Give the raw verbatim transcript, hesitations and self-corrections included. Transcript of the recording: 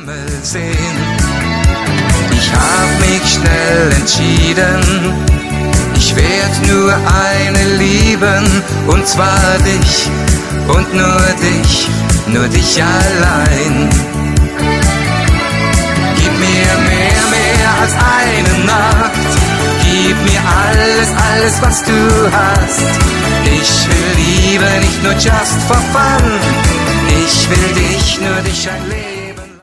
Himmel sehen. Ich hab mich schnell entschieden, ich werd nur eine lieben, und zwar dich, und nur dich, nur dich allein. Gib mir mehr, mehr als eine Nacht, gib mir alles, alles, was du hast. Ich will Liebe, nicht nur just for fun, ich will dich, nur dich ein Leben.